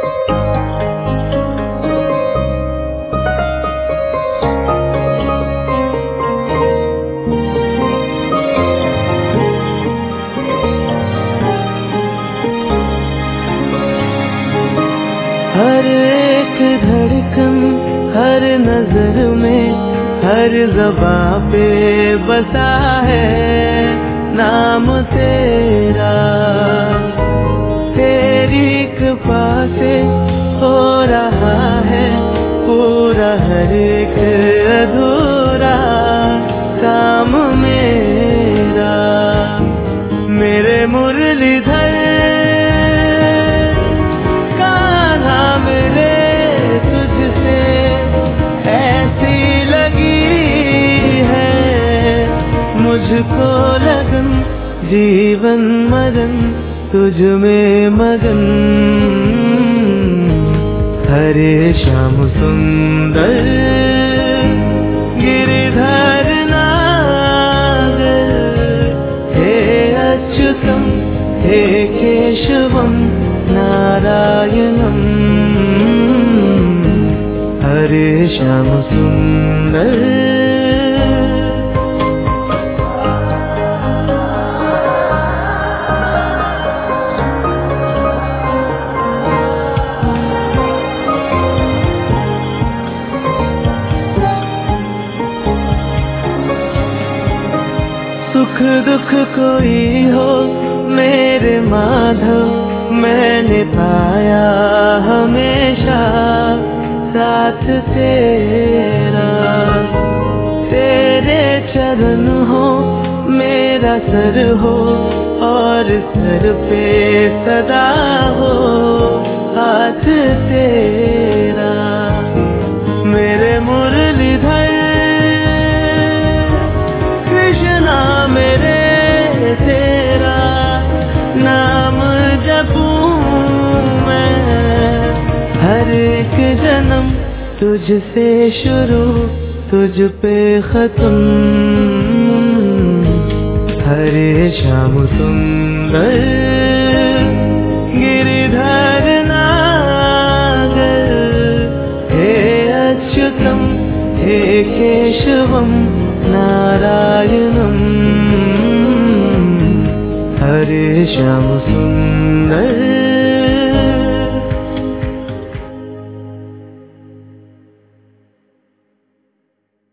हर एक धड़कन, हर नजर में, हर ज़बां पे बसा है नाम तेरा। तेरी कृपा से हो रहा है पूरा हर एक अधूरा काम मेरा। मेरे मुरलीधर मुझको लगन जीवन मगन तुझ में मगन। हरे श्याम सुंदर गिरिधर नागर, हे अच्युतम हे केशवम नारायणम। हरे श्याम सुंदर सुख दुख कोई हो मेरे माधव, मैंने पाया हमेशा साथ तेरा। तेरे चरण हो मेरा सर हो और सर पे सदा हो हाथ तेरा। मेरे मुरलीधर मेरे तेरा नाम जपूं मैं। हर एक जन्म तुझसे शुरू तुझ पे खत्म। हरे श्याम सुंदर गिरिधर नागर, हे अच्युतम हे केशवम नारायणम। हरे श्याम सुंदर